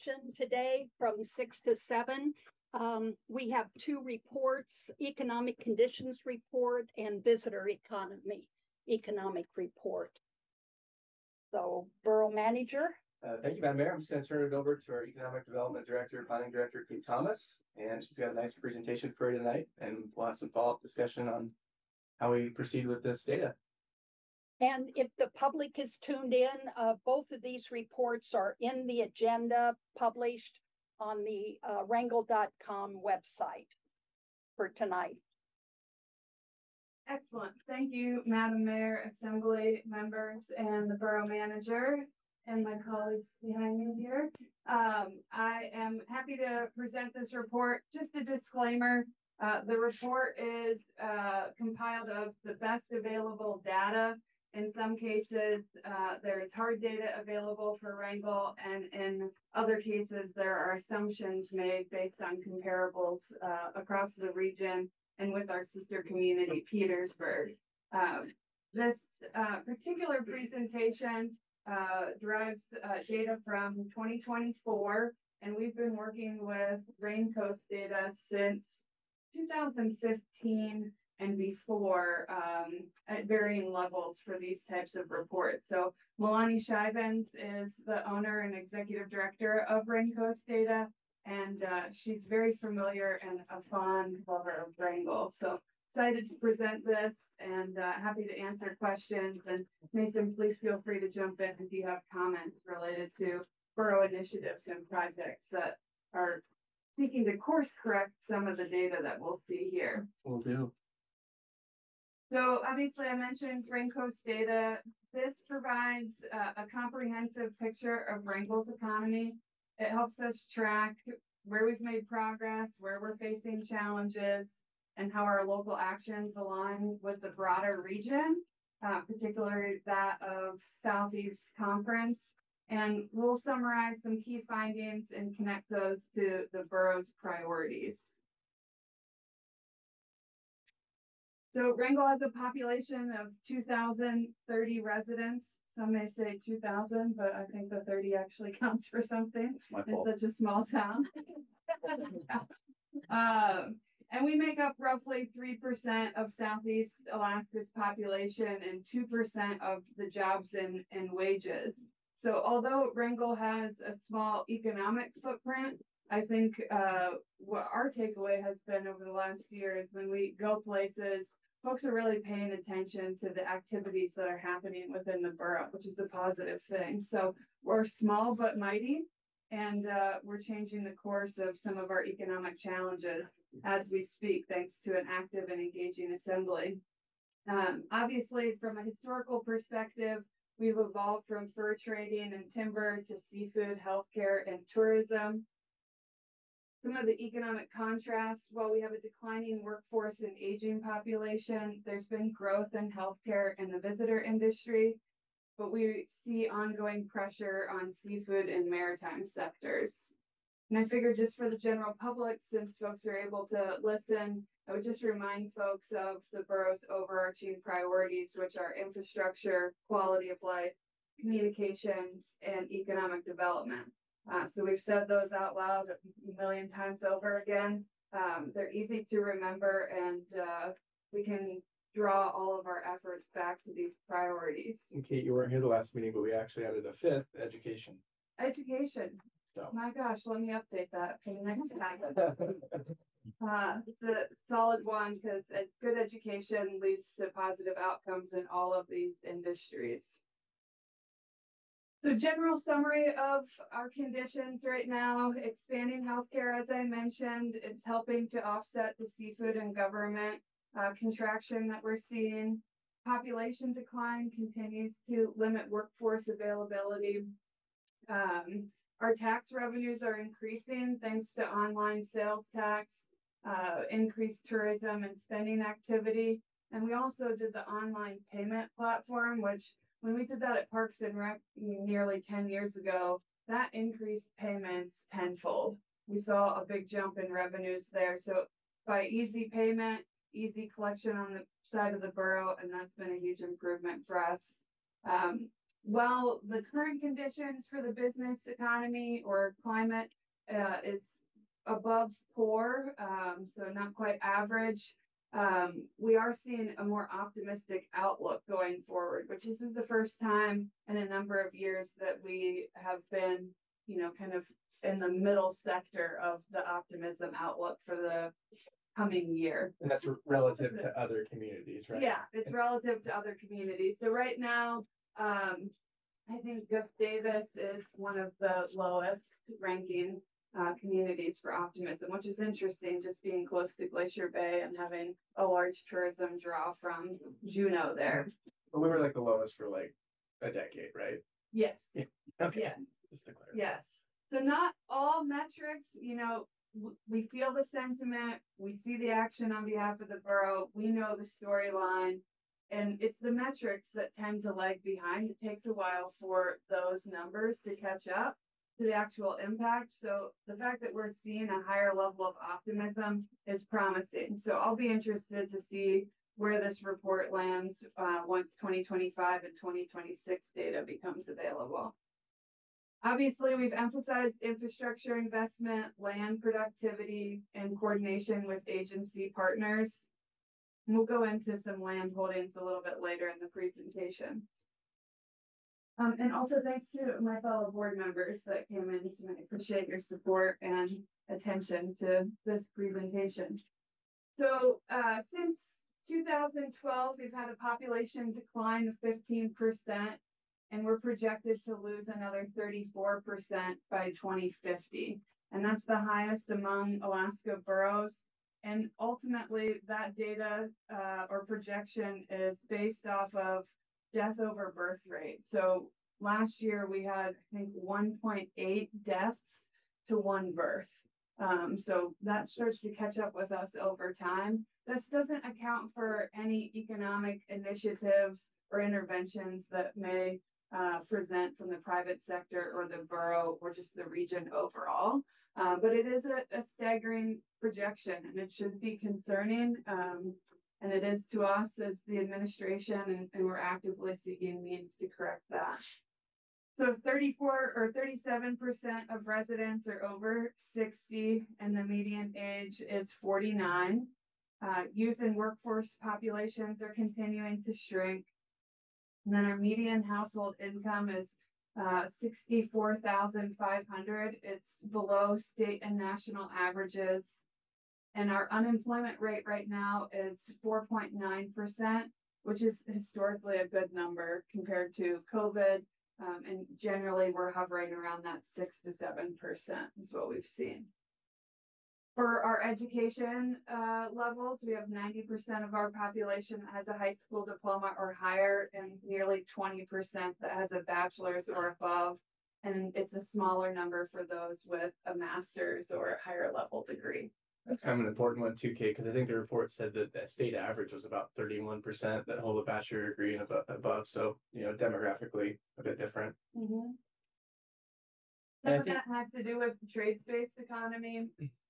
today from 6 to 7. We have two reports, economic conditions report and visitor economic report. So, Borough Manager. Thank you, Madam Mayor. I'm just going to turn it over to our Economic Development Director, Planning Director, Kate Thomas, and she's got a nice presentation for you tonight, and we'll have some follow-up discussion on how we proceed with this data. And if the public is tuned in, both of these reports are in the agenda published on the wrangell.com website for tonight. Excellent. Thank you, Madam Mayor, Assembly members, and the Borough Manager, and my colleagues behind me here. I am happy to present this report. Just a disclaimer, the report is compiled of the best available data. In some cases, there is hard data available for Wrangell, and in other cases, there are assumptions made based on comparables across the region and with our sister community, Petersburg. This particular presentation derives data from 2024, and we've been working with Raincoast data since 2015 and before at varying levels for these types of reports. So Milani Shivens is the owner and executive director of Raincoast Data, and she's very familiar and a fond lover of Wrangell. So excited to present this and happy to answer questions. And Mason, please feel free to jump in if you have comments related to borough initiatives and projects that are seeking to course correct some of the data that we'll see here. Will do. So obviously I mentioned Raincoast data. This provides a comprehensive picture of Wrangell's economy. It helps us track where we've made progress, where we're facing challenges, and how our local actions align with the broader region, particularly that of Southeast Conference. And we'll summarize some key findings and connect those to the borough's priorities. So Wrangell has a population of 2,030 residents. Some may say 2,000, but I think the 30 actually counts for something. It's such a small town. And we make up roughly 3% of Southeast Alaska's population and 2% of the jobs and wages. So although Wrangell has a small economic footprint, I think what our takeaway has been over the last year is when we go places, folks are really paying attention to the activities that are happening within the borough, which is a positive thing. So we're small but mighty, and we're changing the course of some of our economic challenges as we speak, thanks to an active and engaging assembly. Obviously, from a historical perspective, we've evolved from fur trading and timber to seafood, healthcare, and tourism. Some of the economic contrast, while we have a declining workforce and aging population, there's been growth in healthcare and the visitor industry, but we see ongoing pressure on seafood and maritime sectors. And I figured just for the general public, since folks are able to listen, I would just remind folks of the borough's overarching priorities, which are infrastructure, quality of life, communications, and economic development. So we've said those out loud a million times over again. They're easy to remember, and we can draw all of our efforts back to these priorities. And Kate, you weren't here the last meeting, but we actually added a fifth, education. Education. So. My gosh, let me update that for the next time. It's a solid one because a good education leads to positive outcomes in all of these industries. So general summary of our conditions right now, expanding healthcare, as I mentioned, it's helping to offset the seafood and government contraction that we're seeing. Population decline continues to limit workforce availability. Our tax revenues are increasing thanks to online sales tax, increased tourism and spending activity. And we also did the online payment platform, which when we did that at Parks and Rec nearly 10 years ago, that increased payments tenfold. We saw a big jump in revenues there. So by easy payment, easy collection on the side of the borough, and that's been a huge improvement for us. while the current conditions for the business economy or climate is above poor, so not quite average, we are seeing a more optimistic outlook going forward, which this is the first time in a number of years that we have been, kind of in the middle sector of the optimism outlook for the coming year. And that's relative to other communities, right? Yeah, it's relative to other communities. So right now, I think Gustavus is one of the lowest ranking communities for optimism, which is interesting, just being close to Glacier Bay and having a large tourism draw from Juneau there. But we were like the lowest for like a decade, right? Yes. Yeah. Okay. Yes. Just to clarify. Yes. So not all metrics, we feel the sentiment, we see the action on behalf of the borough, we know the storyline, and it's the metrics that tend to lag behind. It takes a while for those numbers to catch up to the actual impact. So the fact that we're seeing a higher level of optimism is promising. So I'll be interested to see where this report lands once 2025 and 2026 data becomes available. Obviously, we've emphasized infrastructure investment, land productivity, and coordination with agency partners. And we'll go into some land holdings a little bit later in the presentation. And also thanks to my fellow board members that came in tonight. I appreciate your support and attention to this presentation. So since 2012, we've had a population decline of 15%. And we're projected to lose another 34% by 2050. And that's the highest among Alaska boroughs. And ultimately, that data or projection is based off of death over birth rate. So last year we had, I think, 1.8 deaths to one birth. So that starts to catch up with us over time. This doesn't account for any economic initiatives or interventions that may present from the private sector or the borough or just the region overall. But it is a staggering projection, and it should be concerning. And it is to us as the administration, and we're actively seeking means to correct that. So 34 or 37% of residents are over 60, and the median age is 49. Youth and workforce populations are continuing to shrink. And then our median household income is $64,500. It's below state and national averages. And our unemployment rate right now is 4.9%, which is historically a good number compared to COVID. And generally we're hovering around that 6 to 7% is what we've seen. For our education levels, we have 90% of our population that has a high school diploma or higher, and nearly 20% that has a bachelor's or above. And it's a smaller number for those with a master's or higher level degree. That's kind of an important one too, Kate, because I think the report said that the state average was about 31% that hold a bachelor degree and above. So, demographically a bit different. Mm-hmm. Some of that has to do with the trades-based economy.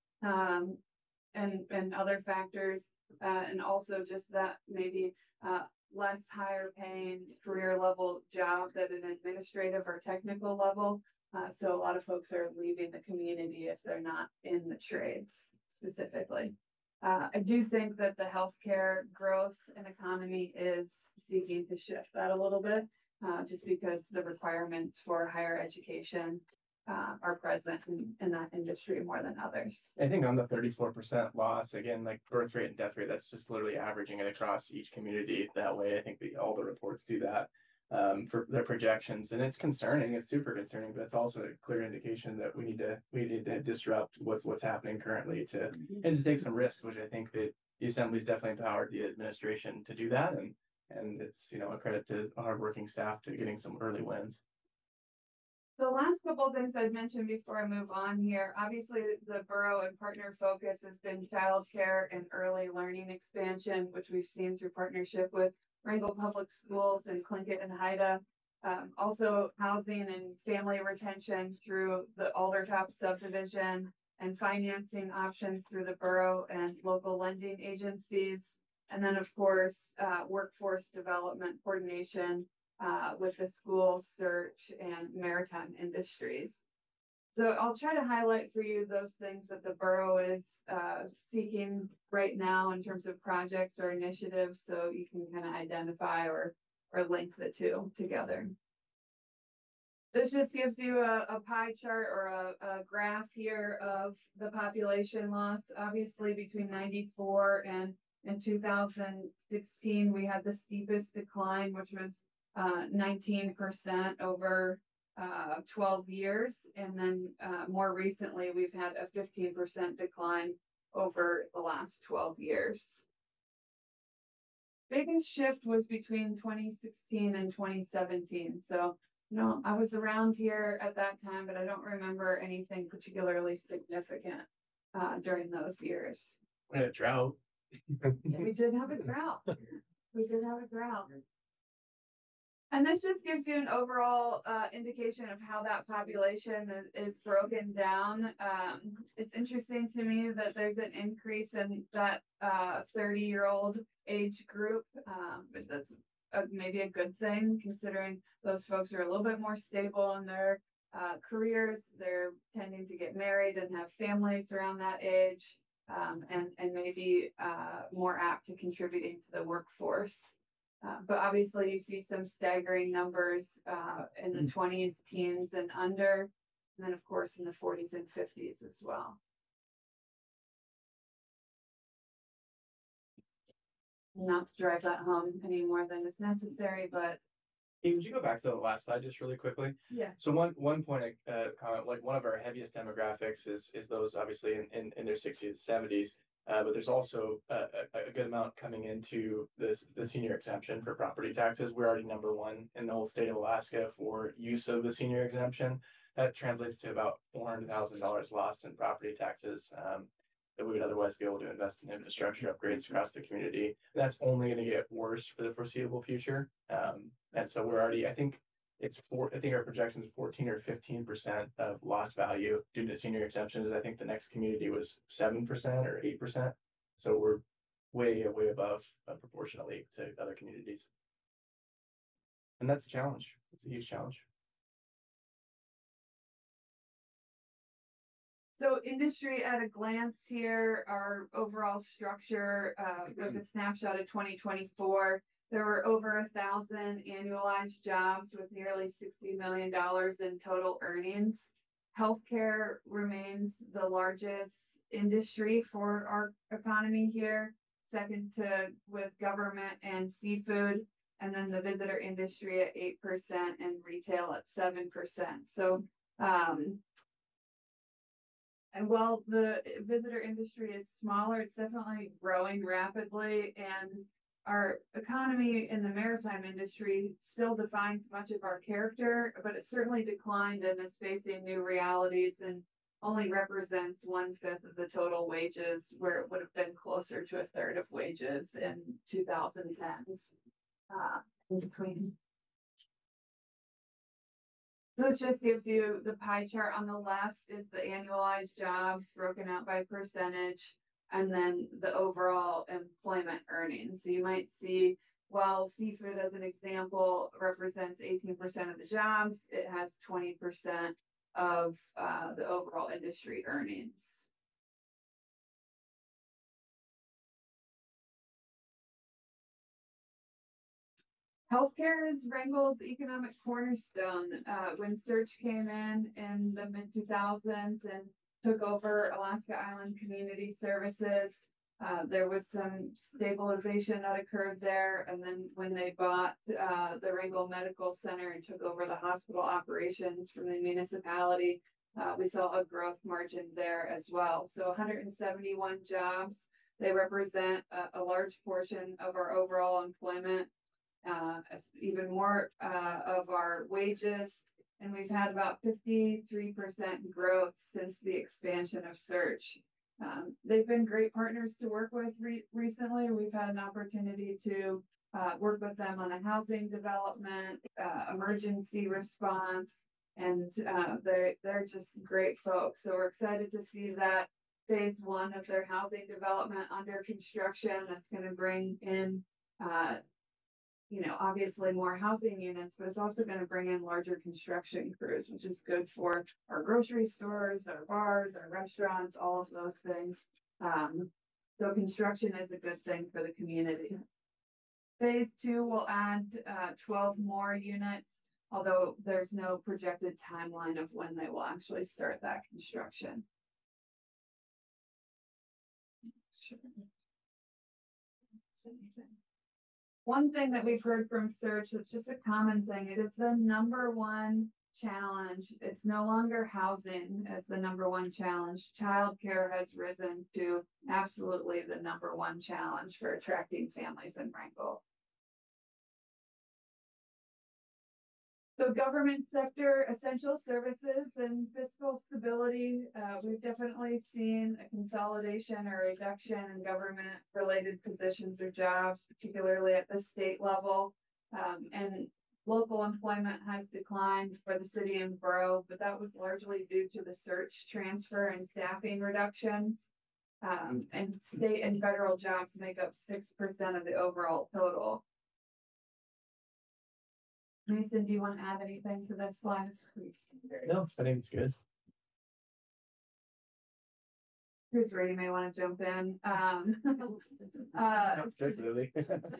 And other factors, and also just that maybe less higher paying career level jobs at an administrative or technical level. So a lot of folks are leaving the community if they're not in the trades specifically. I do think that the healthcare growth and economy is seeking to shift that a little bit, just because the requirements for higher education are present in that industry more than others. I think on the 34% loss, again, like birth rate and death rate, that's just literally averaging it across each community that way. I think all the reports do that for their projections, and it's concerning. It's super concerning, but it's also a clear indication that we need to disrupt what's happening currently and to take some risks, which I think that the Assembly's definitely empowered the administration to do that, and it's a credit to hardworking staff to getting some early wins. The last couple of things I'd mentioned before I move on here, obviously the borough and partner focus has been childcare and early learning expansion, which we've seen through partnership with Wrangell Public Schools and Tlingit and Haida. Also housing and family retention through the Aldertop subdivision, and financing options through the borough and local lending agencies. And then of course, workforce development coordination with the school search and maritime industries. So I'll try to highlight for you those things that the borough is seeking right now in terms of projects or initiatives, so you can kind of identify or link the two together. This just gives you a pie chart or a graph here of the population loss. Obviously, between 94 and 2016, we had the steepest decline, which was 19% over 12 years. And then more recently, we've had a 15% decline over the last 12 years. Biggest shift was between 2016 and 2017. So, I was around here at that time, but I don't remember anything particularly significant during those years. We had a drought. We did have a drought. We did have a drought. And this just gives you an overall indication of how that population is broken down. It's interesting to me that there's an increase in that 30-year-old age group, but that's maybe a good thing, considering those folks are a little bit more stable in their careers. They're tending to get married and have families around that age, and maybe more apt to contributing to the workforce. But obviously you see some staggering numbers in the 20s, teens and under, and then of course in the 40s and 50s as well. Not to drive that home any more than is necessary, but Hey, would you go back to the last slide just really quickly? yeah. So one point comment, like one of our heaviest demographics is those obviously in their 60s and 70s. But there's also a good amount coming into the senior exemption for property taxes. We're already #1 in the whole state of Alaska for use of the senior exemption. That translates to about $400,000 lost in property taxes that we would otherwise be able to invest in infrastructure upgrades across the community. That's only going to get worse for the foreseeable future. And so we're already, I think our projection is 14 or 15% of lost value due to senior exemptions. I think the next community was 7% or 8%. So we're way above proportionally to other communities. And that's a challenge. It's a huge challenge. So industry at a glance here, our overall structure with a snapshot of 2024. There were over 1,000 annualized jobs with nearly $60 million in total earnings. Healthcare remains the largest industry for our economy here, second to with government and seafood, and then the visitor industry at 8% and retail at 7%. So, and while the visitor industry is smaller, it's definitely growing rapidly, and our economy in the maritime industry still defines much of our character, but it certainly declined and is facing new realities and only represents 1/5 of the total wages, where it would have been closer to 1/3 of wages in 2010s in between. So this just gives you the pie chart. On the left is the annualized jobs broken out by percentage, and then the overall employment earnings. So you might see, while seafood as an example represents 18% of the jobs, it has 20% of the overall industry earnings. Healthcare is Wrangell's economic cornerstone. When Search came in the mid-2000s and took over Alaska Island Community Services, there was some stabilization that occurred there. And then when they bought the Wrangell Medical Center and took over the hospital operations from the municipality, we saw a growth margin there as well. So 171 jobs, they represent a large portion of our overall employment. Even more of our wages, and we've had about 53% growth since the expansion of Search. They've been great partners to work with recently. We've had an opportunity to work with them on a housing development, emergency response, and they're just great folks. So we're excited to see that phase 1 of their housing development under construction. That's going to bring in obviously more housing units, but it's also gonna bring in larger construction crews, which is good for our grocery stores, our bars, our restaurants, all of those things. So construction is a good thing for the community. Phase 2 will add 12 more units, although there's no projected timeline of when they will actually start that construction. Sure. One thing that we've heard from Search, that's just a common thing, it is the number one challenge. It's no longer housing as the number one challenge. Childcare has risen to absolutely the number one challenge for attracting families in Wrangell. So government sector, essential services and fiscal stability, we've definitely seen a consolidation or reduction in government related positions or jobs, particularly at the state level. And local employment has declined for the city and borough, but that was largely due to the Search transfer and staffing reductions. And state and federal jobs make up 6% of the overall total. Mason, do you want to add anything to this slide? Please. No, I think it's good. Here's where you may want to jump in. Definitely.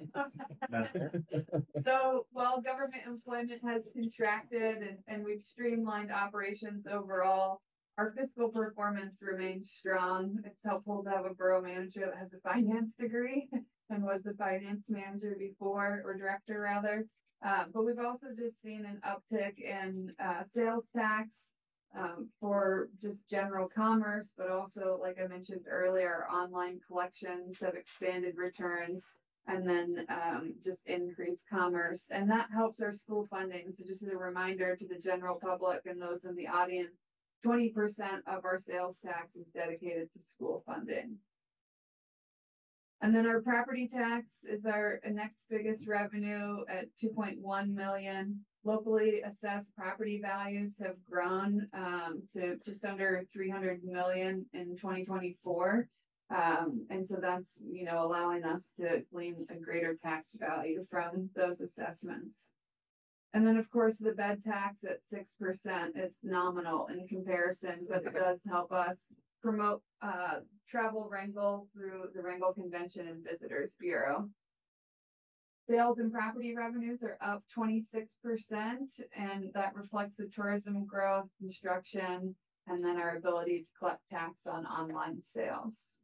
So while government employment has contracted and we've streamlined operations overall, our fiscal performance remains strong. It's helpful to have a borough manager that has a finance degree and was a finance manager before, or director rather. But we've also just seen an uptick in sales tax for just general commerce, but also, like I mentioned earlier, online collections have expanded returns, and then just increased commerce, and that helps our school funding. So just as a reminder to the general public and those in the audience, 20% of our sales tax is dedicated to school funding. And then our property tax is our next biggest revenue at 2.1 million. Locally assessed property values have grown to just under 300 million in 2024. And so that's, allowing us to glean a greater tax value from those assessments. And then, of course, the bed tax at 6% is nominal in comparison, but it does help us promote Travel Wrangell through the Wrangell Convention and Visitors Bureau. Sales and property revenues are up 26%, and that reflects the tourism growth, construction, and then our ability to collect tax on online sales.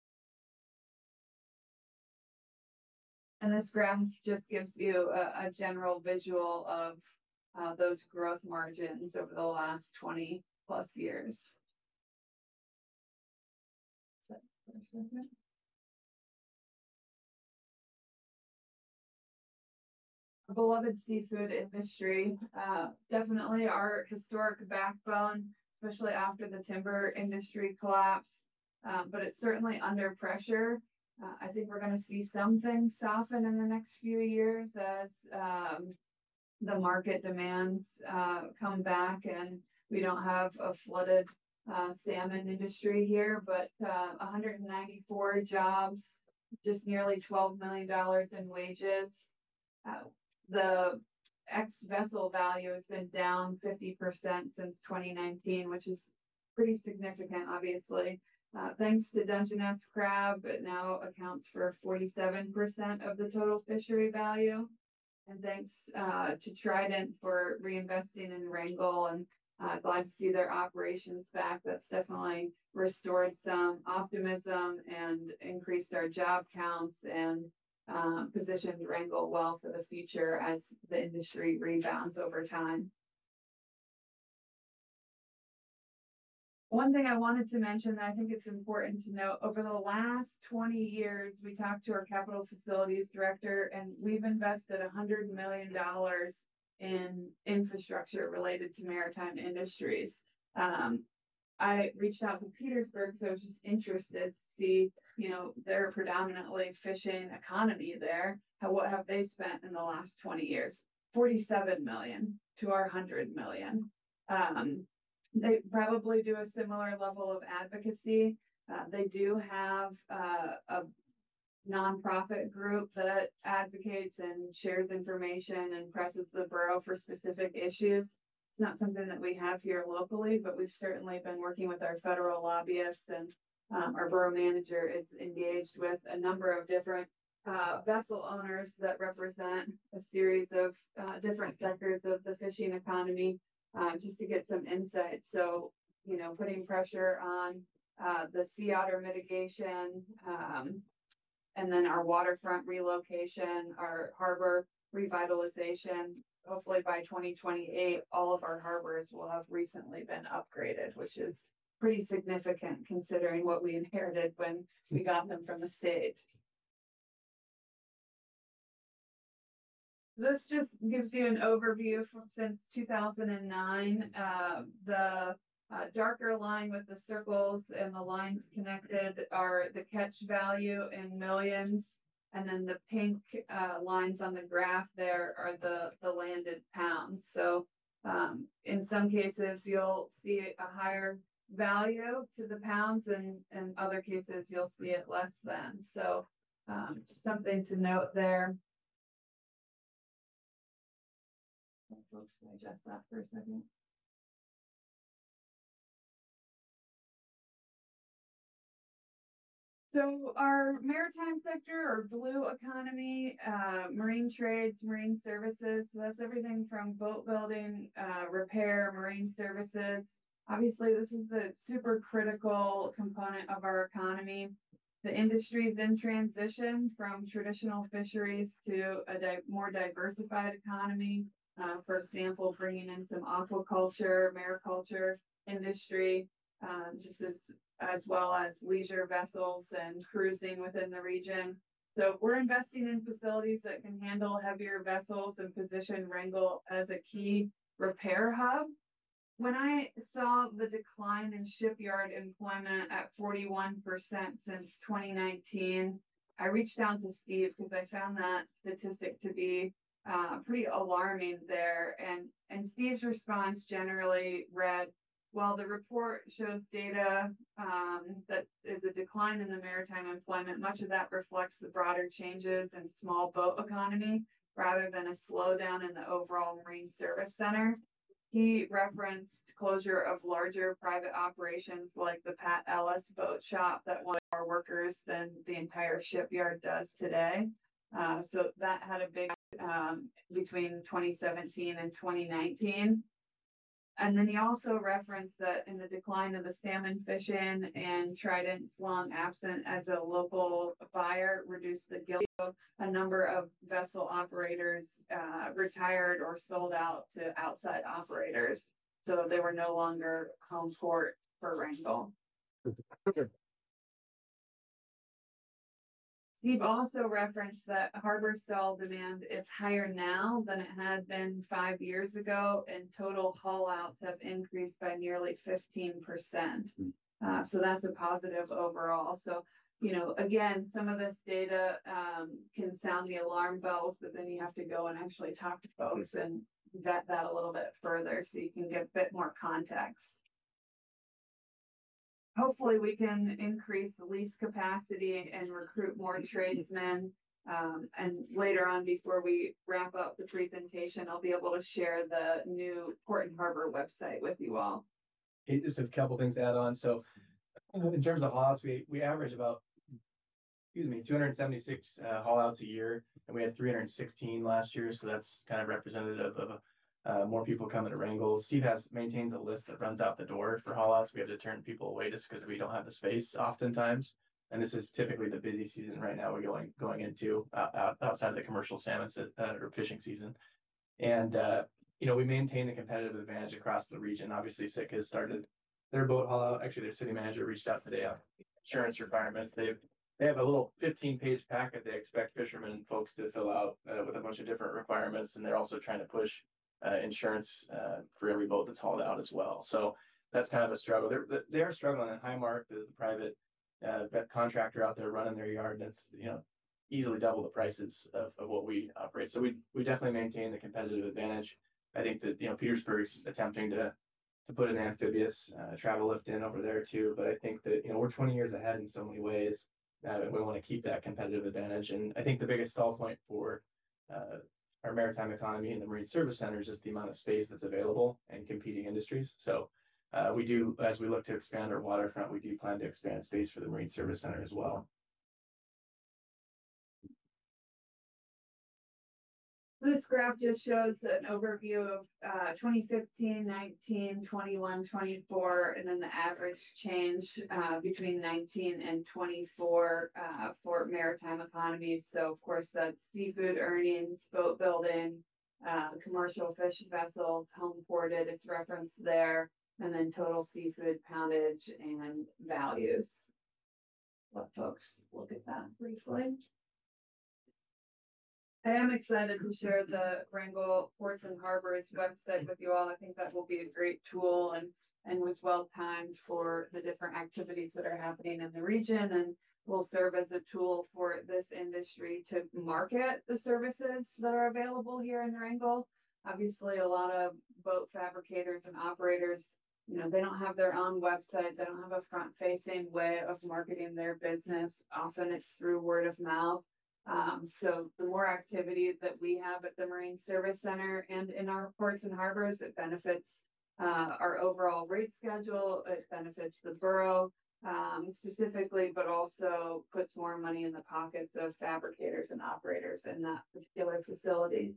And this graph just gives you a general visual of those growth margins over the last 20 plus years. For a second. Our beloved seafood industry, definitely our historic backbone, especially after the timber industry collapse, but it's certainly under pressure. I think we're going to see some things soften in the next few years as the market demands come back and we don't have a flooded salmon industry here, but 194 jobs, just nearly $12 million in wages. The ex-vessel value has been down 50% since 2019, which is pretty significant, obviously. Thanks to Dungeness crab, it now accounts for 47% of the total fishery value. And thanks to Trident for reinvesting in Wrangell, and glad to see their operations back. That's definitely restored some optimism and increased our job counts and positioned Wrangell well for the future as the industry rebounds over time. One thing I wanted to mention that I think it's important to note, over the last 20 years, we talked to our capital facilities director and we've invested $100 million in infrastructure related to maritime industries. I reached out to Petersburg, so I was just interested to see, they're predominantly fishing economy there. What have they spent in the last 20 years? 47 million to our 100 million. They probably do a similar level of advocacy. They do have a nonprofit group that advocates and shares information and presses the borough for specific issues. It's not something that we have here locally, but we've certainly been working with our federal lobbyists, and our borough manager is engaged with a number of different vessel owners that represent a series of different sectors of the fishing economy, just to get some insights. So, you know, putting pressure on the sea otter mitigation, and then our waterfront relocation, our harbor revitalization. Hopefully by 2028, all of our harbors will have recently been upgraded, which is pretty significant considering what we inherited when we got them from the state. This just gives you an overview from since 2009. The darker line with the circles and the lines connected are the catch value in millions. And then the pink lines on the graph there are the landed pounds. So in some cases, you'll see a higher value to the pounds, and in other cases, you'll see it less than. So just something to note there. Folks, can I adjust that for a second? So our maritime sector or blue economy, marine trades, marine services, so that's everything from boat building, repair, marine services. Obviously, this is a super critical component of our economy. The industry is in transition from traditional fisheries to a more diversified economy. For example, bringing in some aquaculture, mariculture industry, just as well as leisure vessels and cruising within the region. So we're investing in facilities that can handle heavier vessels and position Wrangell as a key repair hub. When I saw the decline in shipyard employment at 41% since 2019, I reached out to Steve because I found that statistic to be pretty alarming there. And Steve's response generally read, while the report shows data that is a decline in the maritime employment, much of that reflects the broader changes in small boat economy rather than a slowdown in the overall marine service center. He referenced closure of larger private operations like the Pat Ellis boat shop that wanted more workers than the entire shipyard does today. So that had a big between 2017 and 2019. And then he also referenced that in the decline of the salmon fishing and trident slung absent as a local buyer reduced the guild. A number of vessel operators retired or sold out to outside operators. So they were no longer home port for Wrangell. Steve also referenced that harbor stall demand is higher now than it had been 5 years ago, and total haul outs have increased by nearly 15%. So that's a positive overall. So, you know, again, some of this data can sound the alarm bells, but then you have to go and actually talk to folks and vet that a little bit further so you can get a bit more context. Hopefully we can increase the lease capacity and recruit more tradesmen. And later on, before we wrap up the presentation, I'll be able to share the new Port and Harbor website with you all. Okay, just a couple things to add on. So in terms of haul outs, we average about 276 haul outs a year, and we had 316 last year. So that's kind of representative of more people coming to Wrangell. Steve maintains a list that runs out the door for haul outs. We have to turn people away just because we don't have the space oftentimes. And this is typically the busy season right now we're going into outside of the commercial salmon or fishing season. And you know, we maintain the competitive advantage across the region. Obviously, SIC has started their boat haul out. Actually, their city manager reached out today on insurance requirements. They have a little 15-page packet they expect fishermen folks to fill out with a bunch of different requirements, and they're also trying to push insurance for every boat that's hauled out as well. So that's kind of a struggle. They're struggling. And Highmark is the private contractor out there running their yard, and it's, you know, easily double the prices of what we operate. So we definitely maintain the competitive advantage. I think that, you know, Petersburg's attempting to put an amphibious travel lift in over there too. But I think that, you know, we're 20 years ahead in so many ways. And we want to keep that competitive advantage. And I think the biggest stall point for our maritime economy and the marine service centers is the amount of space that's available in competing industries. So we do, as we look to expand our waterfront, we do plan to expand space for the marine service center as well. This graph just shows an overview of 2015, 19, 21, 24, and then the average change between 19 and 24 for maritime economies. So of course that's seafood earnings, boat building, commercial fish vessels, home ported is referenced there, and then total seafood poundage and values. Let folks look at that briefly. I am excited to share the Wrangell Ports and Harbors website with you all. I think that will be a great tool and was well timed for the different activities that are happening in the region, and will serve as a tool for this industry to market the services that are available here in Wrangell. Obviously, a lot of boat fabricators and operators, you know, they don't have their own website. They don't have a front-facing way of marketing their business. Often it's through word of mouth. So the more activity that we have at the Marine Service Center and in our ports and harbors, it benefits our overall rate schedule. It benefits the borough specifically, but also puts more money in the pockets of fabricators and operators in that particular facility.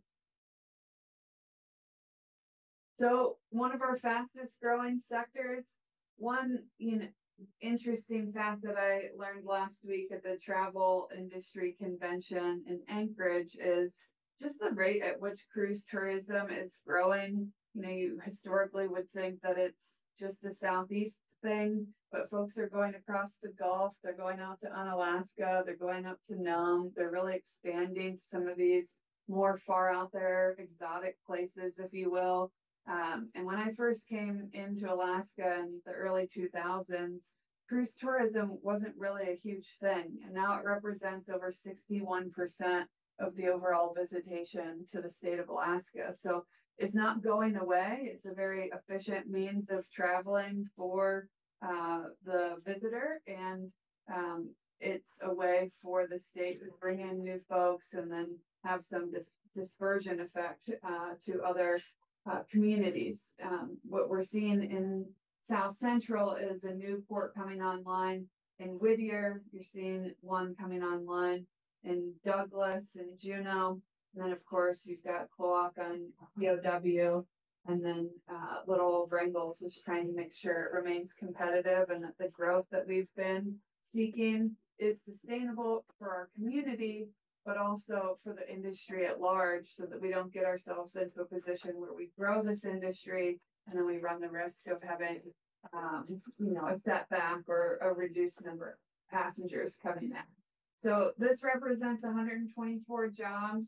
So one of our fastest growing sectors, one, interesting fact that I learned last week at the travel industry convention in Anchorage is just the rate at which cruise tourism is growing. You know, you historically would think that it's just a Southeast thing, but folks are going across the Gulf, they're going out to Unalaska, they're going up to Nome, they're really expanding to some of these more far out there exotic places, if you will. And when I first came into Alaska in the early 2000s, cruise tourism wasn't really a huge thing. And now it represents over 61% of the overall visitation to the state of Alaska. So it's not going away. It's a very efficient means of traveling for the visitor. And it's a way for the state to bring in new folks and then have some dispersion effect to other communities. What we're seeing in South Central is a new port coming online in Whittier. You're seeing one coming online in Douglas and Juneau. And then of course you've got Cloaca and POW, and then little Wrangell is trying to make sure it remains competitive and that the growth that we've been seeking is sustainable for our community, but also for the industry at large, so that we don't get ourselves into a position where we grow this industry and then we run the risk of having, a setback or a reduced number of passengers coming in. So this represents 124 jobs,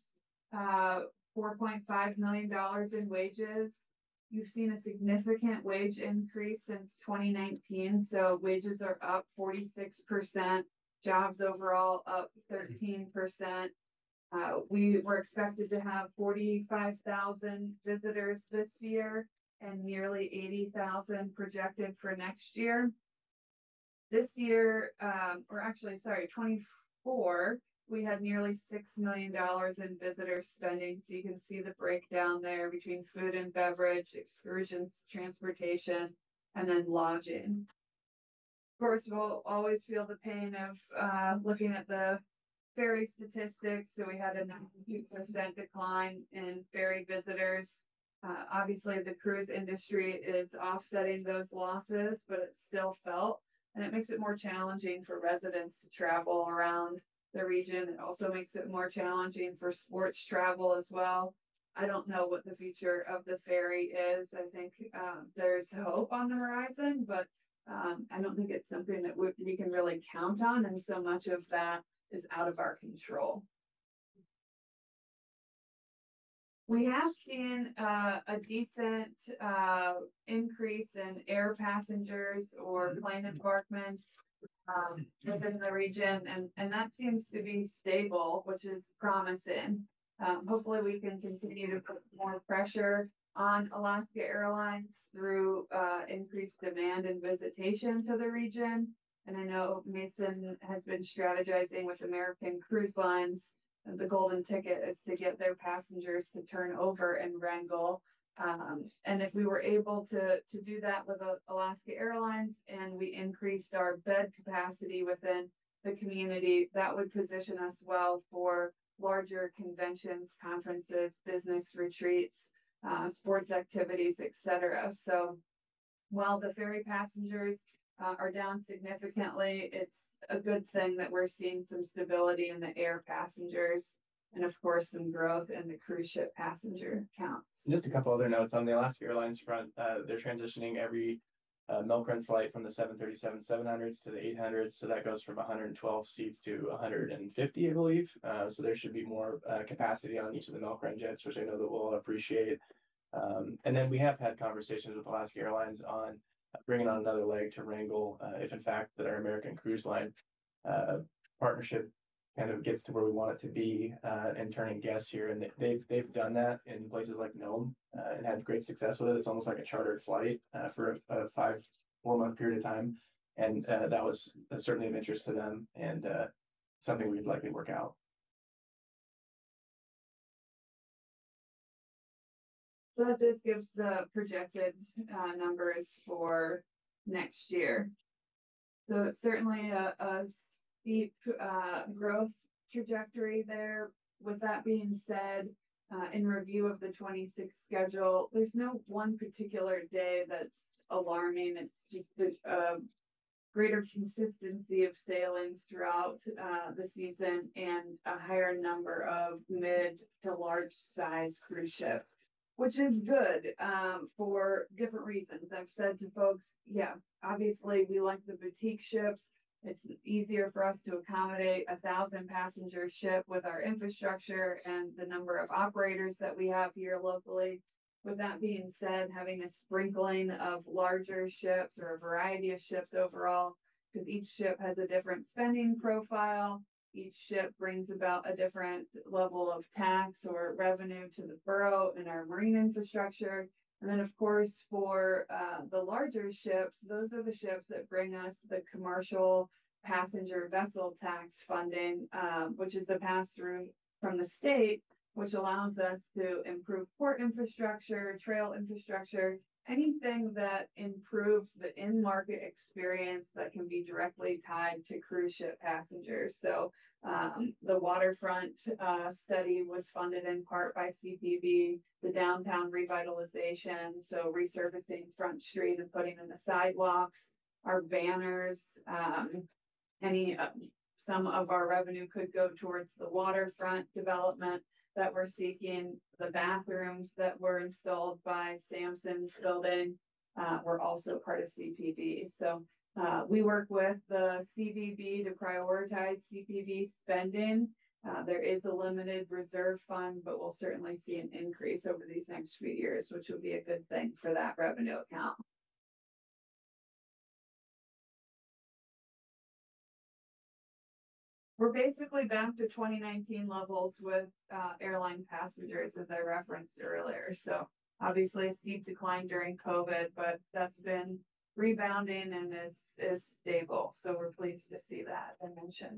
$4.5 million in wages. You've seen a significant wage increase since 2019. So wages are up 46%. Jobs overall up 13%. We were expected to have 45,000 visitors this year and nearly 80,000 projected for next year. This year, 24, we had nearly $6 million in visitor spending. So you can see the breakdown there between food and beverage, excursions, transportation, and then lodging. Of course, we'll always feel the pain of looking at the ferry statistics. So we had a 92% decline in ferry visitors. Obviously, the cruise industry is offsetting those losses, but it's still felt. And it makes it more challenging for residents to travel around the region. It also makes it more challenging for sports travel as well. I don't know what the future of the ferry is. I think there's hope on the horizon, but I don't think it's something that we can really count on, and so much of that is out of our control. We have seen a decent increase in air passengers or plane embarkments within the region, and that seems to be stable, which is promising. Hopefully we can continue to put more pressure on Alaska Airlines through increased demand and visitation to the region. And I know Mason has been strategizing with American Cruise Lines. The golden ticket is to get their passengers to turn over in Wrangell. And if we were able to do that with Alaska Airlines and we increased our bed capacity within the community, that would position us well for larger conventions, conferences, business retreats, sports activities, etc. So while the ferry passengers are down significantly, it's a good thing that we're seeing some stability in the air passengers and of course some growth in the cruise ship passenger counts. Just a couple other notes on the Alaska Airlines front. They're transitioning every milk run flight from the 737-700s to the 800s. So that goes from 112 seats to 150, I believe. So there should be more capacity on each of the milk run jets, which I know that we'll appreciate. And then we have had conversations with Alaska Airlines on bringing on another leg to Wrangell, if in fact that our American Cruise Line partnership kind of gets to where we want it to be, and turning guests here. And they've done that in places like Nome and had great success with it. It's almost like a chartered flight for a 4 month period of time. And that was certainly of interest to them and something we'd likely work out. So that just gives the projected numbers for next year. So it's certainly a steep growth trajectory there. With that being said, in review of the 26 schedule, there's no one particular day that's alarming. It's just the greater consistency of sailings throughout the season and a higher number of mid to large size cruise ships, which is good for different reasons. I've said to folks, yeah, obviously we like the boutique ships. It's easier for us to accommodate 1,000 passenger ship with our infrastructure and the number of operators that we have here locally. With that being said, having a sprinkling of larger ships or a variety of ships overall, because each ship has a different spending profile. Each ship brings about a different level of tax or revenue to the borough and our marine infrastructure. And then, of course, for the larger ships, those are the ships that bring us the commercial passenger vessel tax funding, which is a pass-through from the state, which allows us to improve port infrastructure, trail infrastructure, anything that improves the in-market experience that can be directly tied to cruise ship passengers. So the waterfront study was funded in part by CPV, the downtown revitalization, so resurfacing Front Street and putting in the sidewalks, our banners, some of our revenue could go towards the waterfront development that we're seeking. The bathrooms that were installed by Samson's building were also part of CPV. So we work with the CVB to prioritize CPV spending. There is a limited reserve fund, but we'll certainly see an increase over these next few years, which will be a good thing for that revenue account. We're basically back to 2019 levels with airline passengers, as I referenced earlier. So obviously a steep decline during COVID, but that's been rebounding and is stable. So we're pleased to see that, I mentioned.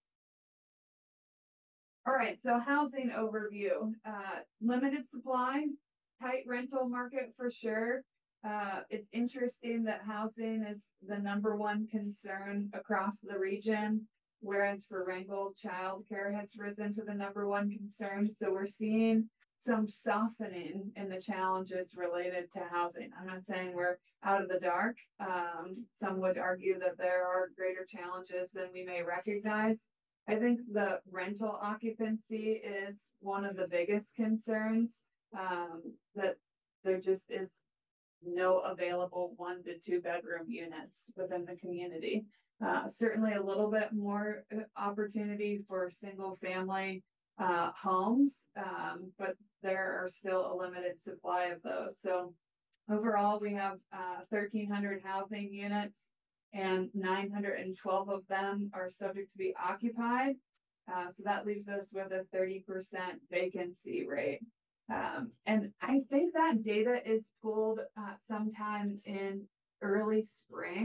All right, so housing overview. Limited supply, tight rental market for sure. It's interesting that housing is the #1 concern across the region, whereas for Wrangell, childcare has risen to the #1 concern. So we're seeing some softening in the challenges related to housing. I'm not saying we're out of the dark. Some would argue that there are greater challenges than we may recognize. I think the rental occupancy is one of the biggest concerns, that there just is no available 1 to 2 bedroom units within the community. Certainly a little bit more opportunity for single family homes, but there are still a limited supply of those. So overall, we have 1,300 housing units and 912 of them are subject to be occupied. So that leaves us with a 30% vacancy rate. And I think that data is pulled sometime in early spring.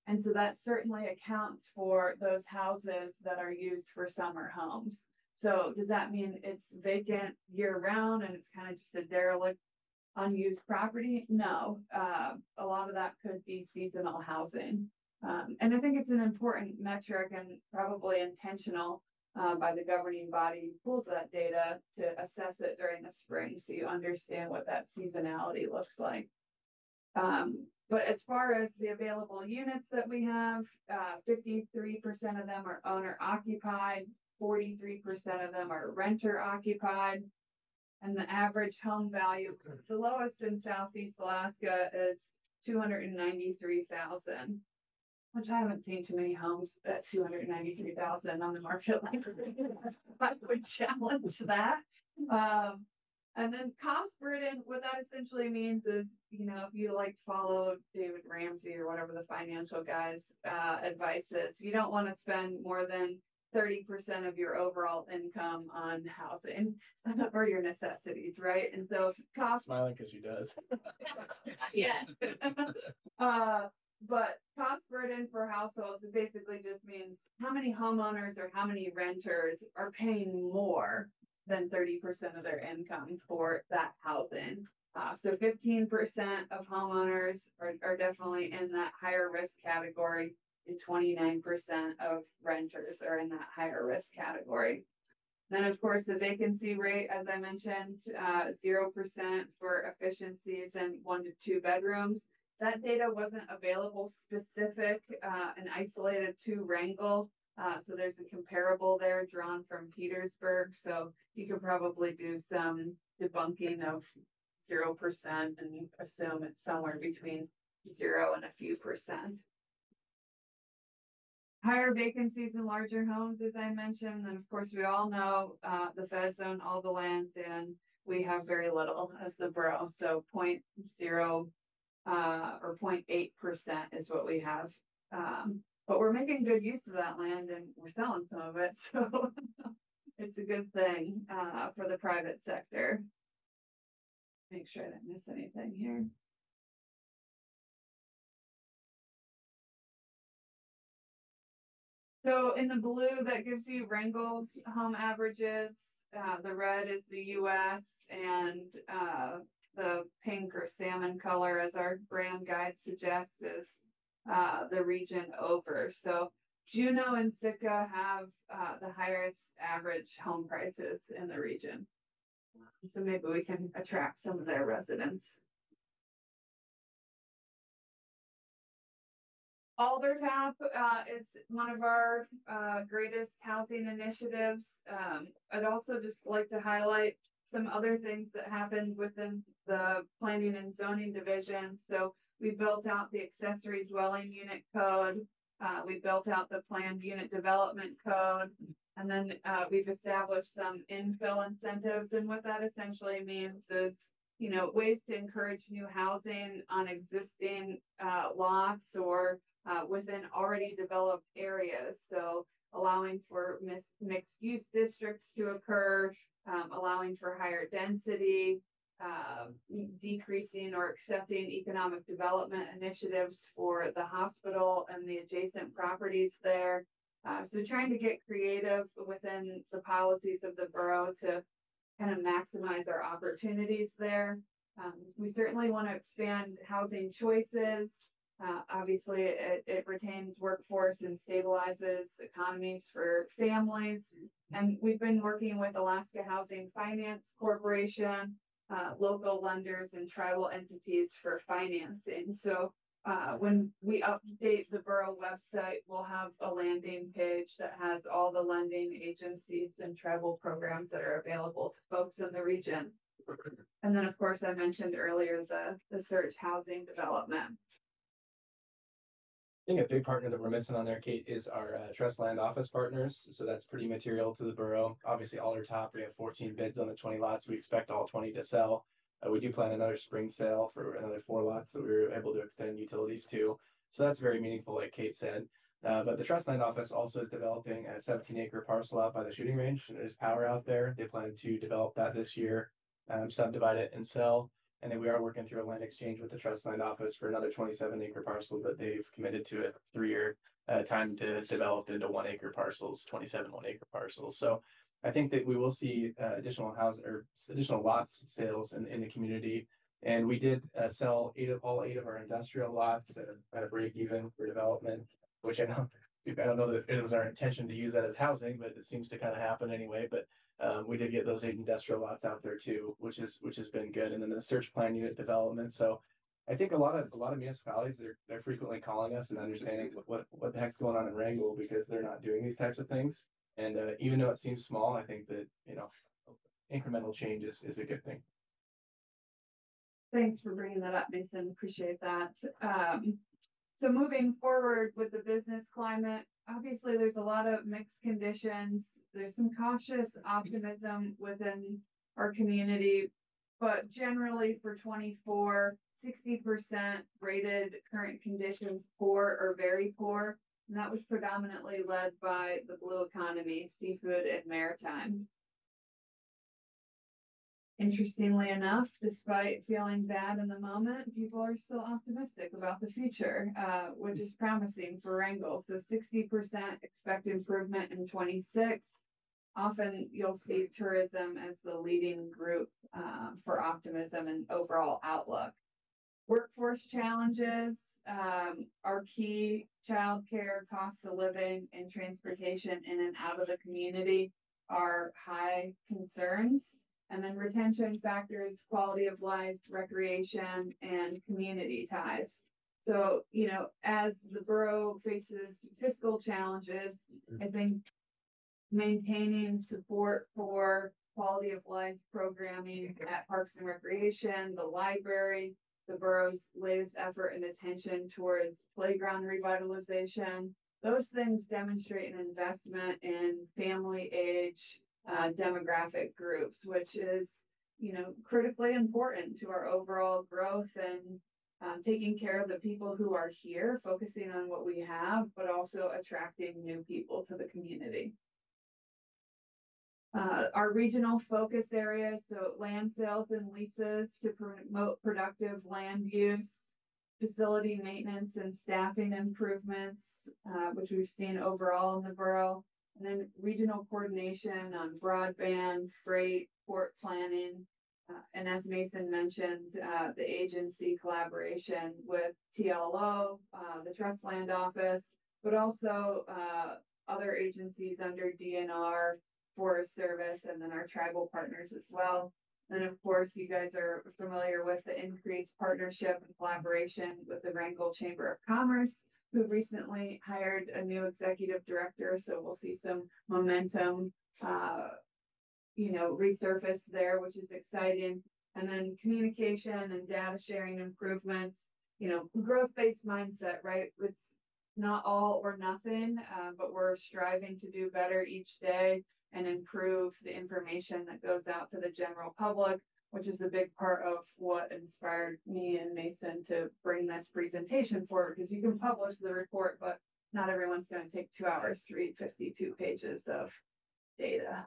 And so that certainly accounts for those houses that are used for summer homes. So does that mean it's vacant year round and it's kind of just a derelict, unused property? No, a lot of that could be seasonal housing. And I think it's an important metric and probably intentional by the governing body who pulls that data to assess it during the spring, so you understand what that seasonality looks like. But as far as the available units that we have, 53% of them are owner occupied, 43% of them are renter occupied. And the average home value, the lowest in Southeast Alaska, is $293,000, which I haven't seen too many homes at $293,000 on the market lately. I would challenge that. And then cost burden, what that essentially means is, you know, if you like follow David Ramsey or whatever the financial guy's advice is, you don't want to spend more than 30% of your overall income on housing or your necessities, right? And so if cost Smiling because she does. yeah. But cost burden for households, it basically just means how many homeowners or how many renters are paying more than 30% of their income for that housing. So 15% of homeowners are definitely in that higher risk category, and 29% of renters are in that higher risk category. Then, of course, the vacancy rate, as I mentioned, 0% for efficiencies in 1 to 2 bedrooms. That data wasn't available specific and isolated to Wrangell. So there's a comparable there drawn from Petersburg. So you could probably do some debunking of 0% and assume it's somewhere between 0 and a few percent. Higher vacancies in larger homes, as I mentioned, and of course we all know the feds own all the land and we have very little as the borough. So 0.0 or 0.8% is what we have. But we're making good use of that land and we're selling some of it. So it's a good thing for the private sector. Make sure I didn't miss anything here. So in the blue, that gives you Wrangell's home averages. The red is the US, and the pink or salmon color, as our brand guide suggests, is the region over. So Juneau and Sitka have the highest average home prices in the region. So maybe we can attract some of their residents. Aldertop is one of our greatest housing initiatives. I'd also just like to highlight some other things that happened within the planning and zoning division. So we built out the accessory dwelling unit code. We built out the planned unit development code. And then we've established some infill incentives. And what that essentially means is, you know, ways to encourage new housing on existing lots or within already developed areas. So allowing for mixed use districts to occur, allowing for higher density, decreasing or accepting economic development initiatives for the hospital and the adjacent properties there. So trying to get creative within the policies of the borough to kind of maximize our opportunities there. We certainly want to expand housing choices. Obviously, it retains workforce and stabilizes economies for families. And we've been working with Alaska Housing Finance Corporation, local lenders and tribal entities for financing. So when we update the borough website, we'll have a landing page that has all the lending agencies and tribal programs that are available to folks in the region. And then, of course, I mentioned earlier the search housing development. I think a big partner that we're missing on there, Kate, is our trust land office partners. So that's pretty material to the borough. Obviously, Aldertop, we have 14 bids on the 20 lots. We expect all 20 to sell. We do plan another spring sale for another 4 lots that we were able to extend utilities to. So that's very meaningful, like Kate said. But the trust land office also is developing a 17-acre parcel out by the shooting range. And there's power out there. They plan to develop that this year, subdivide it and sell. And then we are working through a land exchange with the trust land office for another 27-acre parcel that they've committed to a 3-year time to develop into 1-acre parcels, 27 1-acre parcels. So I think that we will see additional lots sales in the community. And we did sell all eight of our industrial lots at a break even for development, which I don't know that it was our intention to use that as housing, but it seems to kind of happen anyway. But we did get those 8 industrial lots out there too, which has been good. And then the search plan unit development. So I think a lot of municipalities, they're frequently calling us and understanding what the heck's going on in Wrangell, because they're not doing these types of things. And even though it seems small, I think that, incremental change is a good thing. Thanks for bringing that up, Mason. Appreciate that. So moving forward with the business climate, obviously there's a lot of mixed conditions. There's some cautious optimism within our community, but generally for 24, 60% rated current conditions poor or very poor. And that was predominantly led by the blue economy, seafood and maritime. Interestingly enough, despite feeling bad in the moment, people are still optimistic about the future, which is promising for Wrangell. So 60% expect improvement in 26. Often you'll see tourism as the leading group for optimism and overall outlook. Workforce challenges are key. Childcare, cost of living, and transportation in and out of the community are high concerns. And then retention factors, quality of life, recreation, and community ties. So, as the borough faces fiscal challenges, I think maintaining support for quality of life programming at Parks and Recreation, the library, the borough's latest effort and attention towards playground revitalization, those things demonstrate an investment in family age demographic groups, which is, critically important to our overall growth and taking care of the people who are here, focusing on what we have, but also attracting new people to the community. Our regional focus areas, so land sales and leases to promote productive land use, facility maintenance and staffing improvements, which we've seen overall in the borough, and then regional coordination on broadband, freight, port planning, and as Mason mentioned, the agency collaboration with TLO, the Trust Land Office, but also other agencies under DNR, Forest Service, and then our tribal partners as well. And of course, you guys are familiar with the increased partnership and collaboration with the Wrangell Chamber of Commerce, who recently hired a new executive director. So we'll see some momentum, resurface there, which is exciting. And then communication and data sharing improvements, growth-based mindset, right? It's not all or nothing, but we're striving to do better each day and improve the information that goes out to the general public, which is a big part of what inspired me and Mason to bring this presentation forward, because you can publish the report, but not everyone's going to take 2 hours to read 52 pages of data,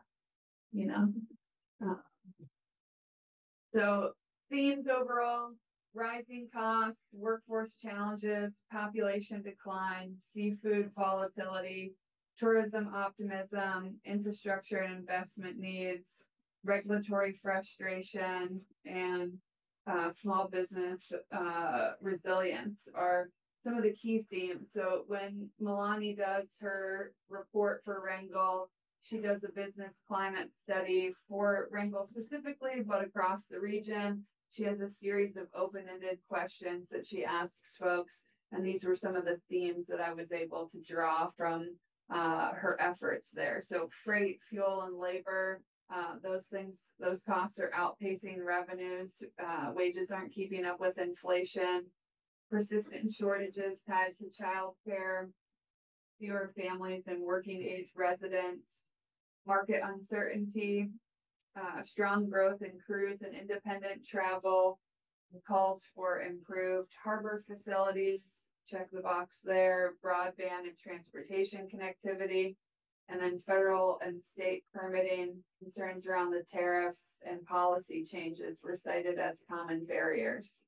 So themes overall: rising costs, workforce challenges, population decline, seafood volatility, tourism optimism, infrastructure and investment needs, regulatory frustration, and small business resilience are some of the key themes. So when Milani does her report for Wrangell, she does a business climate study for Wrangell specifically, but across the region. She has a series of open-ended questions that she asks folks. And these were some of the themes that I was able to draw from her efforts there. So freight, fuel, and labor, those costs are outpacing revenues. Wages aren't keeping up with inflation. Persistent shortages tied to childcare, fewer families and working age residents, market uncertainty, strong growth in cruise and independent travel, calls for improved harbor facilities, check the box there, broadband and transportation connectivity, And then federal and state permitting concerns around the tariffs and policy changes were cited as common barriers.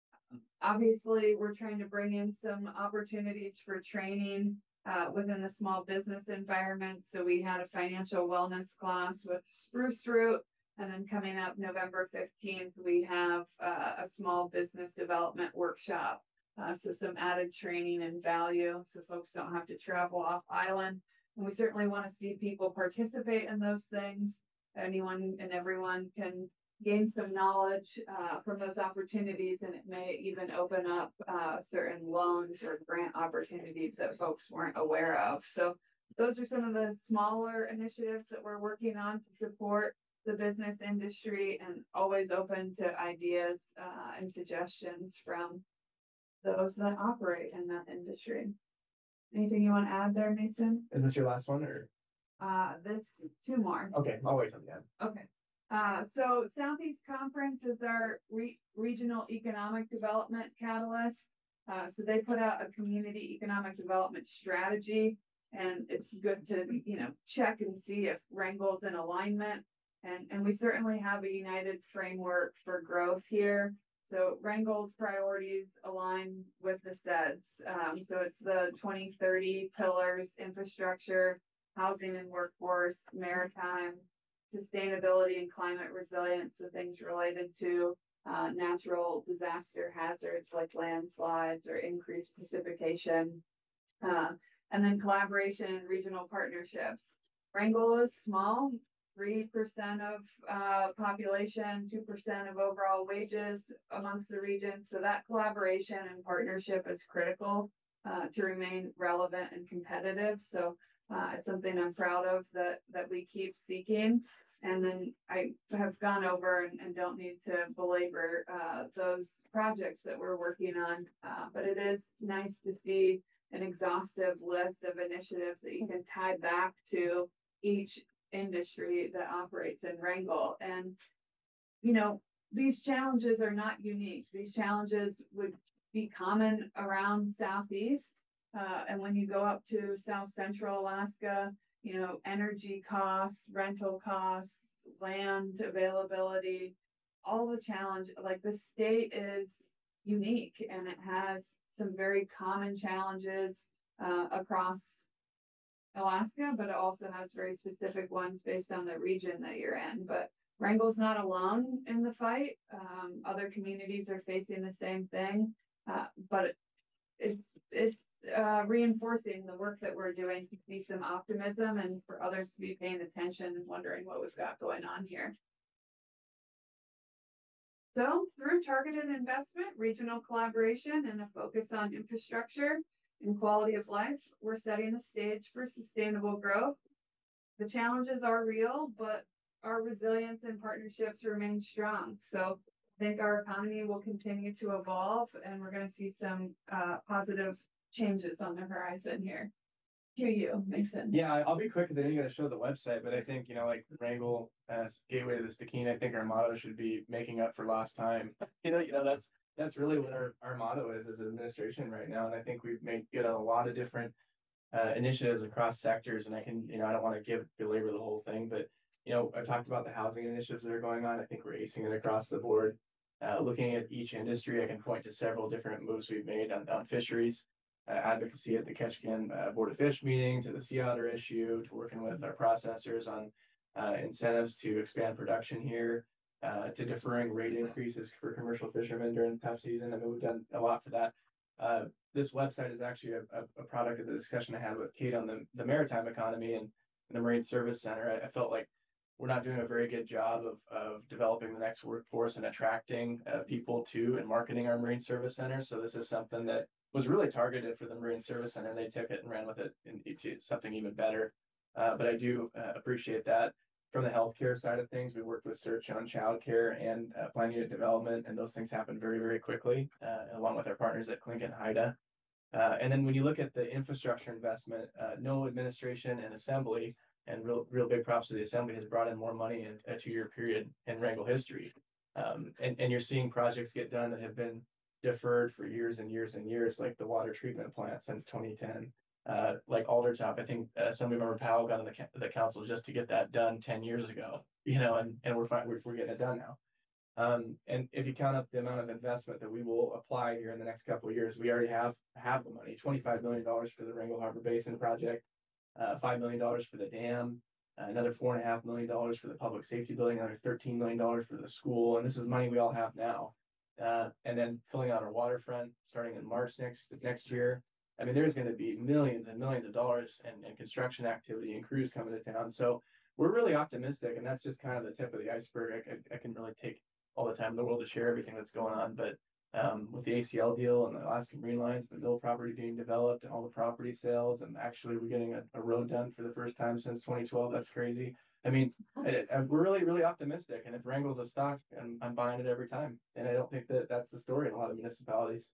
Obviously, we're trying to bring in some opportunities for training within the small business environment. So we had a financial wellness class with Spruce Root. And then coming up November 15th, we have a small business development workshop. So some added training and value so folks don't have to travel off island. And we certainly want to see people participate in those things. Anyone and everyone can gain some knowledge from those opportunities, and it may even open up certain loans or grant opportunities that folks weren't aware of. So those are some of the smaller initiatives that we're working on to support the business industry, and always open to ideas and suggestions from those that operate in that industry. Anything you want to add there, Mason? Is this your last one or? This 2 more. Okay, I'll wait till the end. Okay. So Southeast Conference is our regional economic development catalyst. So they put out a community economic development strategy, and it's good to, check and see if Wrangell's in alignment. And we certainly have a united framework for growth here. So Wrangell's priorities align with the SEDS. So it's the 2030 pillars: infrastructure, housing and workforce, maritime, sustainability and climate resilience, so things related to natural disaster hazards like landslides or increased precipitation, and then collaboration and regional partnerships. Wrangell is small, 3% of population, 2% of overall wages amongst the region. So that collaboration and partnership is critical to remain relevant and competitive. So it's something I'm proud of that we keep seeking. And then I have gone over and don't need to belabor those projects that we're working on. But it is nice to see an exhaustive list of initiatives that you can tie back to each industry that operates in Wrangell. And, these challenges are not unique. These challenges would be common around Southeast. And when you go up to South Central Alaska, energy costs, rental costs, land availability, all the challenge, like the state is unique and it has some very common challenges across Alaska, but it also has very specific ones based on the region that you're in. But Wrangell's not alone in the fight. Other communities are facing the same thing, but it's reinforcing the work that we're doing to see some optimism and for others to be paying attention and wondering what we've got going on here. So through targeted investment, regional collaboration, and a focus on infrastructure and quality of life, we're setting the stage for sustainable growth. The challenges are real, but our resilience and partnerships remain strong. So I think our economy will continue to evolve, and we're going to see some positive changes on the horizon here. Hear you, Mason. Yeah, I'll be quick because I think you're going to show the website, but I think, like Wrangell as gateway to the Stikine, I think our motto should be making up for lost time. That's really what our motto is as an administration right now. And I think we've made good on a lot of different initiatives across sectors. And I can, I don't want to belabor the whole thing, but, I've talked about the housing initiatives that are going on. I think we're acing it across the board. Looking at each industry, I can point to several different moves we've made on fisheries, advocacy at the Ketchikan Board of Fish meeting, to the sea otter issue, to working with our processors on incentives to expand production here, to deferring rate increases for commercial fishermen during the tough season. I mean, we've done a lot for that. This website is actually a product of the discussion I had with Kate on the maritime economy and the Marine Service Center. I felt like we're not doing a very good job of developing the next workforce and attracting people to and marketing our Marine Service Center. So this is something that was really targeted for the Marine Service Center. They took it and ran with it into something even better. But I do appreciate that. From the healthcare side of things, we worked with Search on childcare and plan unit development, and those things happened very, very quickly, along with our partners at Clink and Haida. And then when you look at the infrastructure investment, no administration and assembly, and real big props to the assembly, has brought in more money in a 2-year period in Wrangell history. And you're seeing projects get done that have been deferred for years and years and years, like the water treatment plant since 2010. like Aldertop, I think Assemblymember Powell got on the council just to get that done 10 years ago, and we're fine, we're getting it done now. And if you count up the amount of investment that we will apply here in the next couple of years, we already have the money, $25 million for the Wrangell Harbor Basin project, $5 million for the dam, another $4.5 million for the public safety building, another $13 million for the school. And this is money we all have now. And then filling out our waterfront starting in March next year. I mean, there's going to be millions and millions of dollars and construction activity and crews coming to town. So we're really optimistic, and that's just kind of the tip of the iceberg. I can really take all the time in the world to share everything that's going on, but with the ACL deal and the Alaska Marine Lines, the mill property being developed and all the property sales, and actually we're getting a road done for the first time since 2012. That's crazy. I mean, we're really, really optimistic. And if Wrangell's a stock, I'm buying it every time. And I don't think that that's the story in a lot of municipalities.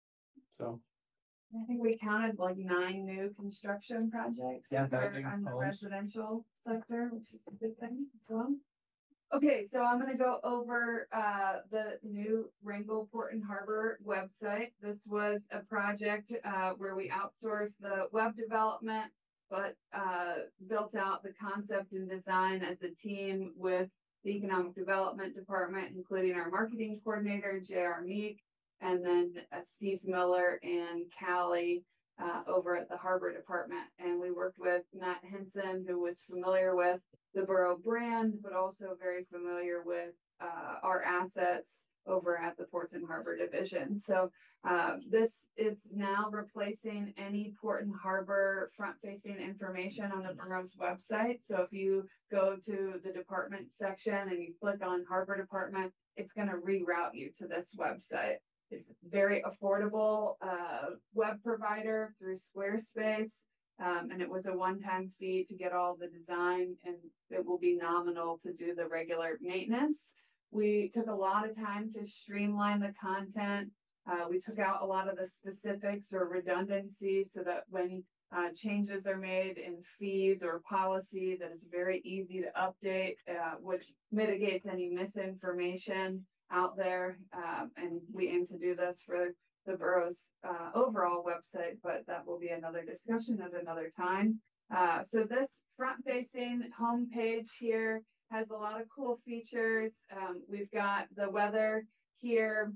So I think we counted like 9 new construction projects Yeah, that 9 are on the homes. residential sector, which is a good thing as well. Okay, so I'm gonna go over the new Wrangell Port and Harbor website. This was a project where we outsourced the web development, but built out the concept and design as a team with the Economic Development Department, including our marketing coordinator, J.R. Meek, and then Steve Miller and Callie over at the Harbor Department. And we worked with Matt Henson, who was familiar with the borough brand, but also very familiar with our assets over at the Ports and Harbor Division. So this is now replacing any Port and Harbor front-facing information on the borough's website. So if you go to the department section and you click on Harbor Department, it's going to reroute you to this website. It's very affordable web provider through Squarespace. And it was a one-time fee to get all the design, and it will be nominal to do the regular maintenance. We took a lot of time to streamline the content. We took out a lot of the specifics or redundancy so that when changes are made in fees or policy, that it's very easy to update, which mitigates any misinformation out there. And we aim to do this for the borough's overall website, but that will be another discussion at another time. So this front-facing homepage here has a lot of cool features. We've got the weather here,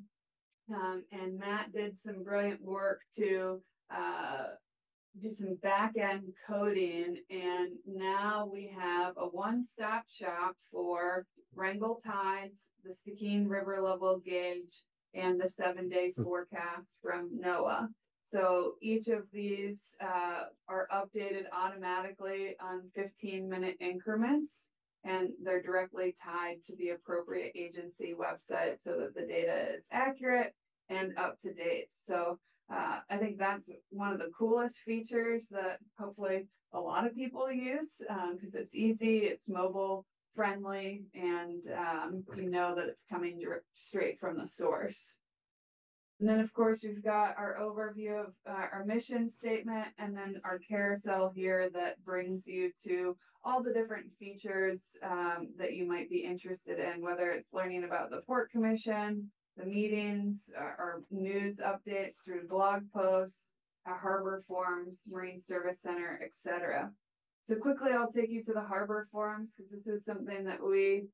and Matt did some brilliant work to do some back-end coding, and now we have a one-stop shop for Wrangell tides, the Stikine River level gauge, and the 7-day forecast from NOAA. So each of these are updated automatically on 15-minute increments, and they're directly tied to the appropriate agency website so that the data is accurate and up to date. So I think that's one of the coolest features that hopefully a lot of people use, because it's easy, it's mobile friendly, and you know that it's coming straight from the source. And then of course we've got our overview of our mission statement, and then our carousel here that brings you to all the different features that you might be interested in, whether it's learning about the Port Commission, the meetings, our news updates through blog posts, our harbor forums, Marine Service Center, etc. So quickly, I'll take you to the harbor forums, because this is something that we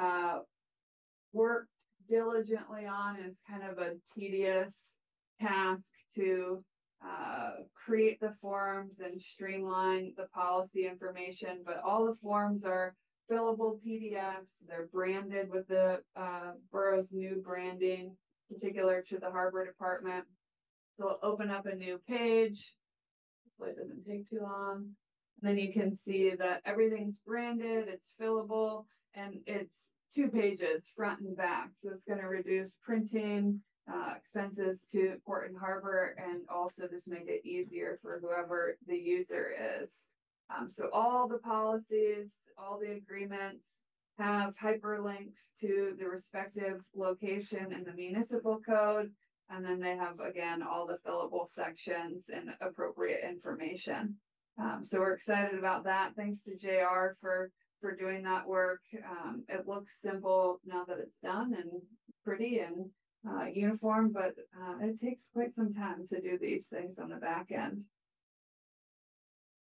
worked diligently on, and it's kind of a tedious task to create the forms and streamline the policy information. But all the forms are fillable PDFs. They're branded with the borough's new branding, particular to the Harbor Department. So we'll open up a new page. Hopefully it doesn't take too long. And then you can see that everything's branded, it's fillable, and it's 2 pages, front and back. So it's going to reduce printing expenses to Port and Harbor, and also just make it easier for whoever the user is. So all the policies, all the agreements have hyperlinks to the respective location in the municipal code. And then they have, again, all the fillable sections and appropriate information. So we're excited about that. Thanks to JR for doing that work. It looks simple now that it's done, and pretty and uniform, but it takes quite some time to do these things on the back end.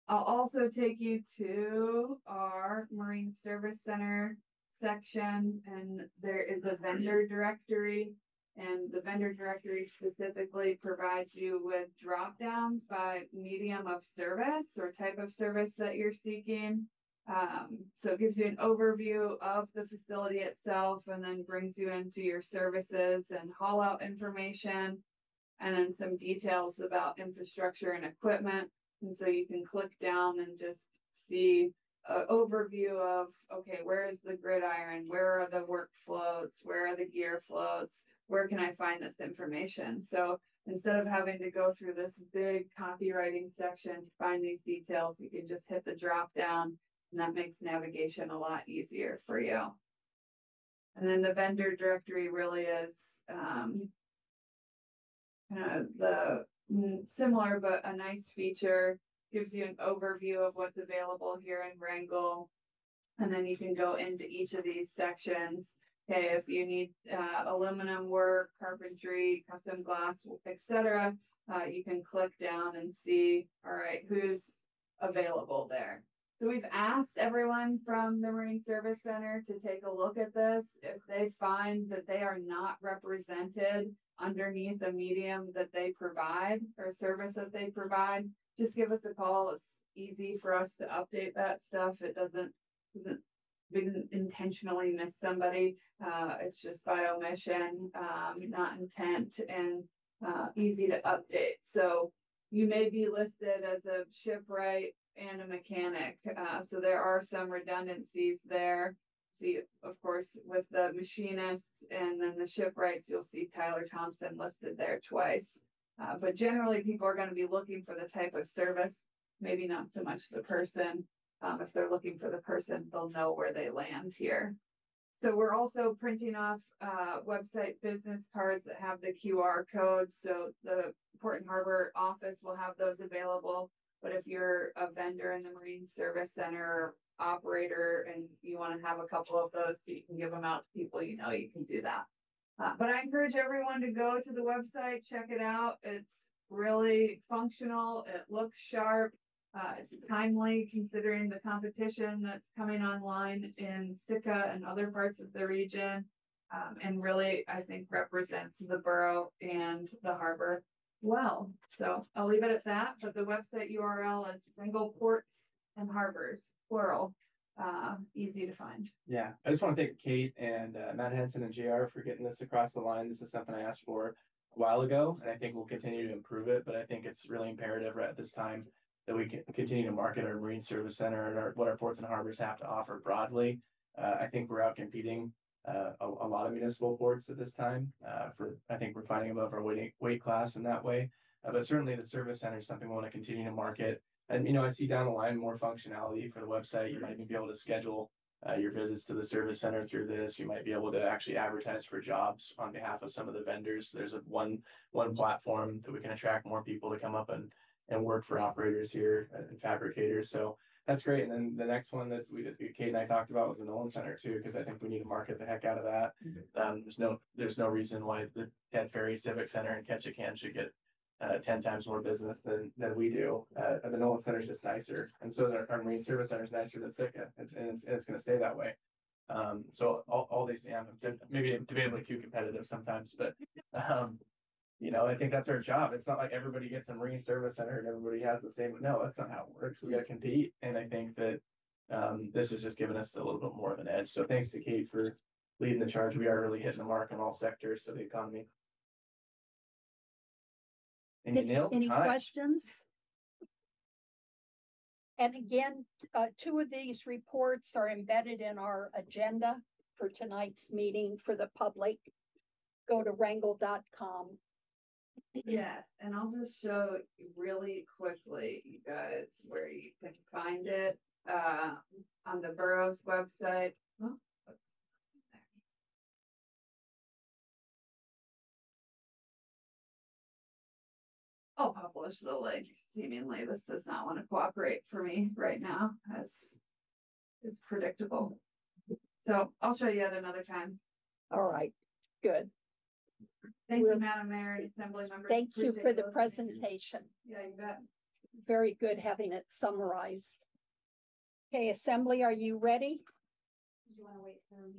I'll also take you to our Marine Service Center section, and there is a vendor directory. And the vendor directory specifically provides you with drop downs by medium of service or type of service that you're seeking. So it gives you an overview of the facility itself and then brings you into your services and haul out information. And then some details about infrastructure and equipment. And so you can click down and just see an overview of, okay, where is the gridiron? Where are the work floats? Where are the gear floats? Where can I find this information? So instead of having to go through this big copywriting section to find these details, you can just hit the drop down, and that makes navigation a lot easier for you. And then the vendor directory really is the similar but a nice feature. Gives you an overview of what's available here in Wrangell, and then you can go into each of these sections. Okay, if you need aluminum work, carpentry, custom glass, etc., you can click down and see, all right, who's available there. So we've asked everyone from the Marine Service Center to take a look at this. If they find that they are not represented underneath a medium that they provide or service that they provide, just give us a call. It's easy for us to update that stuff. It doesn't intentionally miss somebody. It's just by omission, not intent, and easy to update. So you may be listed as a shipwright and a mechanic. So there are some redundancies there. See, of course, with the machinists and then the shipwrights, you'll see Tyler Thompson listed there twice. But generally people are going to be looking for the type of service, maybe not so much the person. If they're looking for the person, they'll know where they land here. So we're also printing off website business cards that have the QR code. So the Port and Harbor office will have those available. But if you're a vendor in the Marine Service Center operator and you want to have a couple of those so you can give them out to people, you can do that. But I encourage everyone to go to the website, check it out. It's really functional. It looks sharp. It's timely considering the competition that's coming online in Sitka and other parts of the region. And really, I think, represents the borough and the harbor well. So I'll leave it at that. But the website URL is Wrangell Ports and Harbors, plural. Easy to find. Yeah, I just want to thank Kate and Matt Henson and JR for getting this across the line. This is something I asked for a while ago, and I think we'll continue to improve it. But I think it's really imperative right at this time that we can continue to market our Marine Service Center and what our ports and harbors have to offer broadly. I think we're out competing a lot of municipal ports at this time. I think we're fighting above our weight class in that way. But certainly the service center is something we want to continue to market. And, I see down the line more functionality for the website. You might even be able to schedule your visits to the service center through this. You might be able to actually advertise for jobs on behalf of some of the vendors. There's one platform that we can attract more people to come up and work for operators here and fabricators. So that's great. And then the next one that Kate and I talked about was the Nolan Center too, because I think we need to market the heck out of that. There's no reason why the Ted Ferry Civic Center in Ketchikan should get 10 times more business than we do. And the Nolan Center is just nicer, and so our Marine Service Center is nicer than Sitka, and it's going to stay that way. So all these, maybe debatably too competitive sometimes, but I think that's our job. It's not like everybody gets a Marine Service Center and everybody has the same. No, that's not how it works. We got to compete, and I think that this has just given us a little bit more of an edge. So thanks to Kate for leading the charge. We are really hitting the mark in all sectors of the economy. Any questions? And again, 2 of these reports are embedded in our agenda for tonight's meeting for the public. Go to wrangell.com. Yes, and I'll just show you really quickly, you guys, where you can find it on the borough's website. Oh, I'll publish the link. Seemingly, this does not want to cooperate for me right now, as is predictable. So I'll show you at another time. All right, good. Thank you, Madam Mayor and Assembly members. Thank you for the presentation. Yeah, you bet. very good having it summarized. Okay, Assembly, are you ready? You want to wait for me?